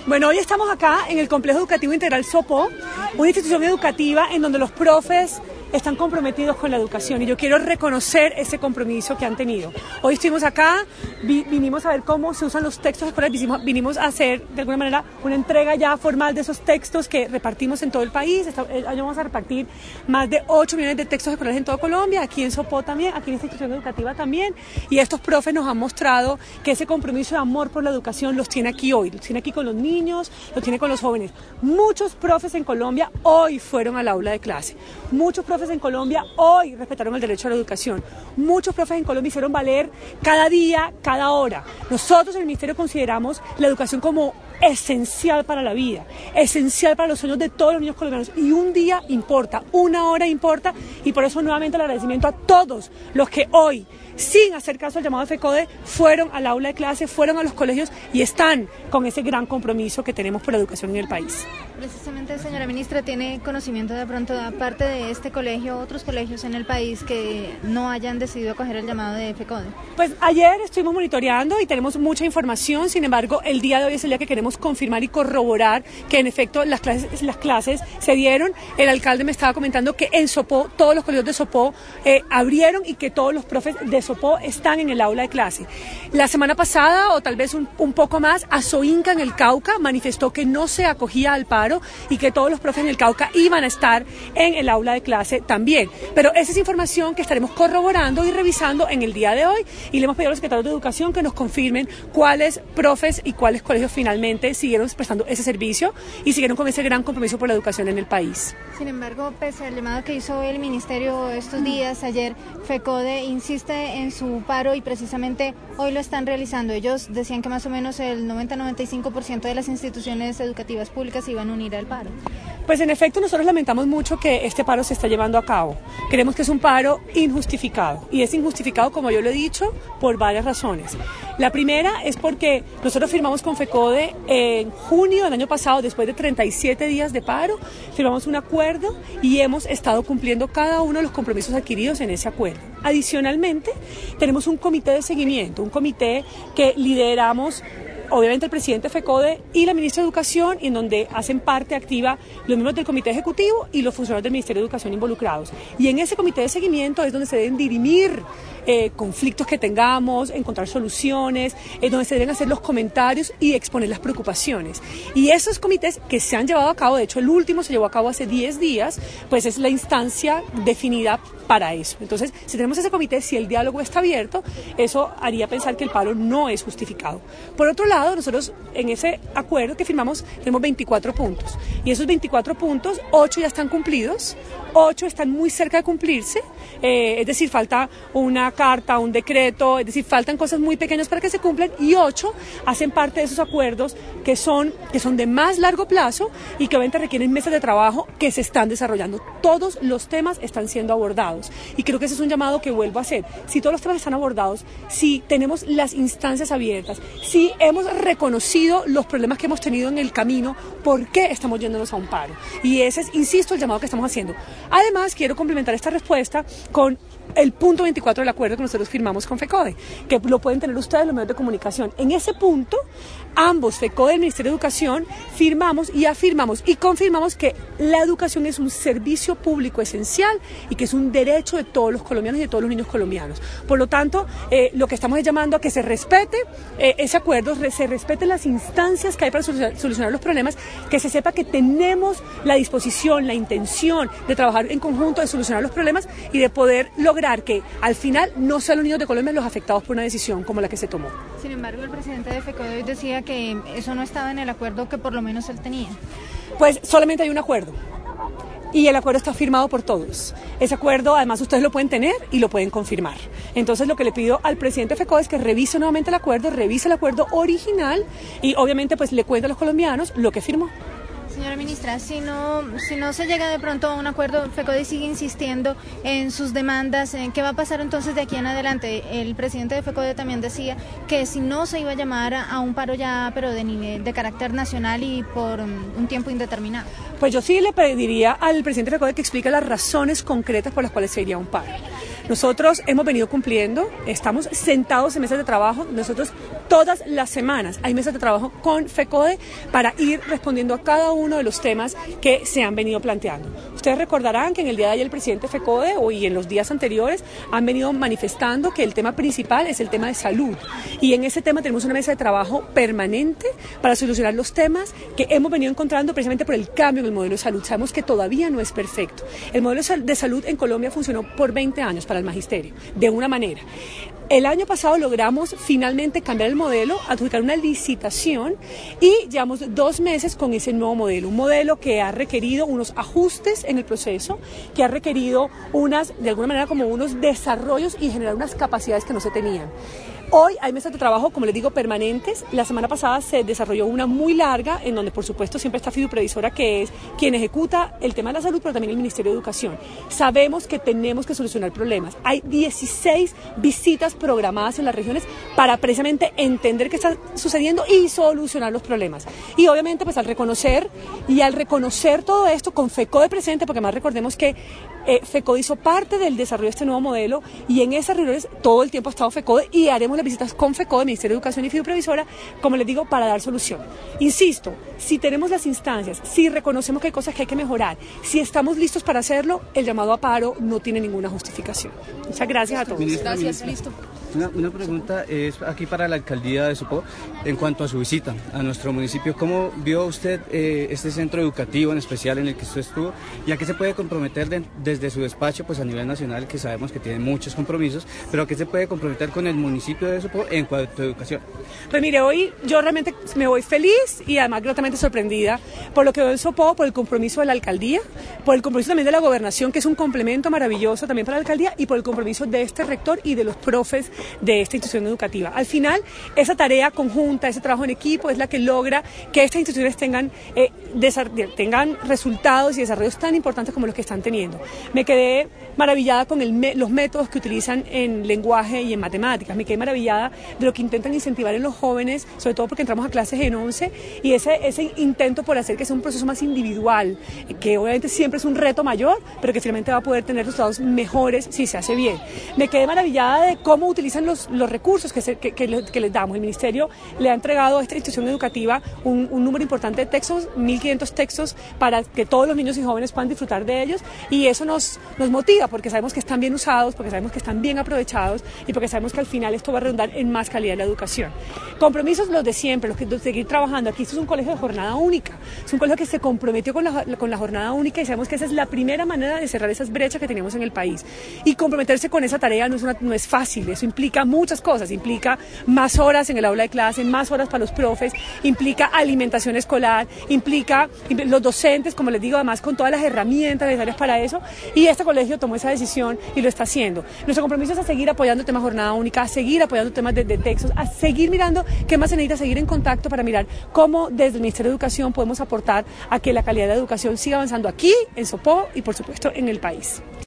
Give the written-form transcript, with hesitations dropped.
Bueno, hoy estamos acá en el Complejo Educativo Integral Sopó, una institución educativa en donde los profes están comprometidos con la educación y yo quiero reconocer ese compromiso que han tenido. Hoy estuvimos acá, vinimos a ver cómo se usan los textos escolares, vinimos a hacer de alguna manera una entrega ya formal de esos textos que repartimos en todo el país. Vamos a repartir más de 8 millones de textos escolares en toda Colombia, aquí en Sopó también, aquí en esta institución educativa también, y estos profes nos han mostrado que ese compromiso de amor por la educación los tiene aquí hoy, los tiene aquí con los niños, los tiene con los jóvenes. Muchos profes en Colombia hoy fueron al aula de clase, muchos profes en Colombia hoy respetaron el derecho a la educación. Muchos profes en Colombia hicieron valer cada día, cada hora. Nosotros en el Ministerio consideramos la educación como esencial para la vida, esencial para los sueños de todos los niños colombianos, y un día importa, una hora importa, y por eso nuevamente el agradecimiento a todos los que hoy, sin hacer caso al llamado de FECODE, fueron al aula de clase, fueron a los colegios y están con ese gran compromiso que tenemos por la educación en el país. Precisamente, señora ministra, ¿tiene conocimiento de pronto, aparte de este colegio, otros colegios en el país que no hayan decidido acoger el llamado de FECODE? Pues ayer estuvimos monitoreando y tenemos mucha información, sin embargo, el día de hoy es el día que queremos confirmar y corroborar que en efecto las clases se dieron. El alcalde me estaba comentando que en Sopó, todos los colegios de Sopó abrieron y que todos los profes de Sopó están en el aula de clase. La semana pasada, o tal vez un poco más, Azoinca en el Cauca manifestó que no se acogía al paro y que todos los profes en el Cauca iban a estar en el aula de clase también. Pero esa es información que estaremos corroborando y revisando en el día de hoy, y le hemos pedido a los secretarios de Educación que nos confirmen cuáles profes y cuáles colegios finalmente siguieron prestando ese servicio y siguieron con ese gran compromiso por la educación en el país. Sin embargo, pese al llamado que hizo el ministerio estos días, ayer FECODE insiste en su paro y precisamente hoy lo están realizando. Ellos decían que más o menos el 90-95% de las instituciones educativas públicas iban a unir al paro. Pues en efecto nosotros lamentamos mucho que este paro se está llevando a cabo. Creemos que es un paro injustificado, y es injustificado, como yo lo he dicho, por varias razones. La primera es porque nosotros firmamos con FECODE en junio del año pasado, después de 37 días de paro, firmamos un acuerdo y hemos estado cumpliendo cada uno de los compromisos adquiridos en ese acuerdo. Adicionalmente, tenemos un comité de seguimiento, un comité que lideramos obviamente el presidente de FECODE y la ministra de Educación, y en donde hacen parte activa los miembros del comité ejecutivo y los funcionarios del Ministerio de Educación involucrados. Y en ese comité de seguimiento es donde se deben dirimir conflictos que tengamos, encontrar soluciones, donde se deben hacer los comentarios y exponer las preocupaciones. Y esos comités que se han llevado a cabo, de hecho el último se llevó a cabo hace 10 días, pues es la instancia definida para eso. Entonces, si tenemos ese comité, si el diálogo está abierto, eso haría pensar que el paro no es justificado. Por otro lado, nosotros en ese acuerdo que firmamos tenemos 24 puntos, y esos 24 puntos, 8 ya están cumplidos, 8 están muy cerca de cumplirse, es decir, falta una carta, un decreto, es decir, faltan cosas muy pequeñas para que se cumplan, y 8 hacen parte de esos acuerdos que son de más largo plazo y que obviamente requieren meses de trabajo que se están desarrollando. Todos los temas están siendo abordados, y creo que ese es un llamado que vuelvo a hacer. Si todos los temas están abordados, si tenemos las instancias abiertas, si hemos reconocido los problemas que hemos tenido en el camino, ¿por qué estamos yéndonos a un paro? Y ese es, insisto, el llamado que estamos haciendo. Además, quiero complementar esta respuesta con el punto 24 del acuerdo que nosotros firmamos con FECODE, que lo pueden tener ustedes los medios de comunicación. En ese punto, ambos, FECODE y el Ministerio de Educación, firmamos y afirmamos y confirmamos que la educación es un servicio público esencial y que es un derecho de todos los colombianos y de todos los niños colombianos. Por lo tanto, lo que estamos es llamando a que se respete ese acuerdo, se respeten las instancias que hay para solucionar los problemas, que se sepa que tenemos la disposición, la intención de trabajar en conjunto, de solucionar los problemas y de poder lograr que al final no sean los niños de Colombia los afectados por una decisión como la que se tomó. Sin embargo, el presidente de FECODE hoy decía que eso no estaba en el acuerdo que por lo menos él tenía. Pues solamente hay un acuerdo, y el acuerdo está firmado por todos. Ese acuerdo, además, ustedes lo pueden tener y lo pueden confirmar. Entonces, lo que le pido al presidente de FECODE es que revise nuevamente el acuerdo, revise el acuerdo original y obviamente pues le cuente a los colombianos lo que firmó. Señora ministra, si no se llega de pronto a un acuerdo, FECODE sigue insistiendo en sus demandas, ¿qué va a pasar entonces de aquí en adelante? El presidente de FECODE también decía que si no se iba a llamar a un paro ya, pero de carácter nacional y por un tiempo indeterminado. Pues yo sí le pediría al presidente de FECODE que explique las razones concretas por las cuales se iría a un paro. Nosotros hemos venido cumpliendo, estamos sentados en mesas de trabajo, nosotros Todas las semanas hay mesas de trabajo con FECODE para ir respondiendo a cada uno de los temas que se han venido planteando. Ustedes recordarán que en el día de ayer el presidente FECODE y en los días anteriores han venido manifestando que el tema principal es el tema de salud, y en ese tema tenemos una mesa de trabajo permanente para solucionar los temas que hemos venido encontrando precisamente por el cambio en el modelo de salud. Sabemos que todavía no es perfecto. El modelo de salud en Colombia funcionó por 20 años para el magisterio, de una manera. El año pasado logramos finalmente cambiar el modelo, adjudicar una licitación y llevamos 2 meses con ese nuevo modelo. Un modelo que ha requerido unos ajustes en el proceso, que ha requerido de alguna manera como unos desarrollos y generar unas capacidades que no se tenían. Hoy hay mesas de trabajo, como les digo, permanentes. La semana pasada se desarrolló una muy larga, en donde por supuesto siempre está Fiduprevisora, que es quien ejecuta el tema de la salud, pero también el Ministerio de Educación. Sabemos que tenemos que solucionar problemas. Hay 16 visitas programadas en las regiones para precisamente entender qué está sucediendo y solucionar los problemas. Y obviamente pues al reconocer todo esto con FECODE presente, porque además recordemos que FECODE hizo parte del desarrollo de este nuevo modelo, y en esas reuniones todo el tiempo ha estado FECODE, y haremos las visitas con FECODE, Ministerio de Educación y Fiduprevisora, como les digo, para dar solución. Insisto, si tenemos las instancias, si reconocemos que hay cosas que hay que mejorar, si estamos listos para hacerlo, el llamado a paro no tiene ninguna justificación. Muchas gracias a todos. Gracias, listo. Una pregunta es aquí para la alcaldía de Sopó, en cuanto a su visita a nuestro municipio. ¿Cómo vio usted este centro educativo en especial en el que usted estuvo, y a qué se puede comprometer desde su despacho, pues a nivel nacional, que sabemos que tiene muchos compromisos, pero a qué se puede comprometer con el municipio de Sopó en cuanto a educación? Pues mire, hoy yo realmente me voy feliz y además gratamente sorprendida por lo que veo en Sopó, por el compromiso de la alcaldía, por el compromiso también de la gobernación, que es un complemento maravilloso también para la alcaldía, y por el compromiso de este rector y de los profes de esta institución educativa. Al final, esa tarea conjunta, ese trabajo en equipo es la que logra que estas instituciones tengan resultados y desarrollos tan importantes como los que están teniendo. Me quedé maravillada con los métodos que utilizan en lenguaje y en matemáticas. Me quedé maravillada de lo que intentan incentivar en los jóvenes, sobre todo porque entramos a clases en 11, y ese intento por hacer que sea un proceso más individual, que obviamente siempre es un reto mayor, pero que finalmente va a poder tener resultados mejores si se hace bien. Me quedé maravillada de cómo utilizan los recursos que les damos. El Ministerio le ha entregado a esta institución educativa un número importante de textos, 1.500 textos, para que todos los niños y jóvenes puedan disfrutar de ellos, y eso nos motiva, porque sabemos que están bien usados, porque sabemos que están bien aprovechados, y porque sabemos que al final esto va a redundar en más calidad de la educación. Compromisos los de siempre, los que de seguir trabajando. Aquí esto es un colegio de jornada única, es un colegio que se comprometió con la jornada única, y sabemos que esa es la primera manera de cerrar esas brechas que tenemos en el país, y comprometerse con esa tarea no es fácil. Eso implica muchas cosas, implica más horas en el aula de clase, más horas para los profes, implica alimentación escolar, implica los docentes, como les digo, además con todas las herramientas necesarias para eso, y este colegio tomó esa decisión y lo está haciendo. Nuestro compromiso es a seguir apoyando el tema jornada única, a seguir apoyando temas de textos, a seguir mirando qué más se necesita, seguir en contacto para mirar cómo desde el Ministerio de Educación podemos aportar a que la calidad de la educación siga avanzando aquí, en Sopó y por supuesto en el país.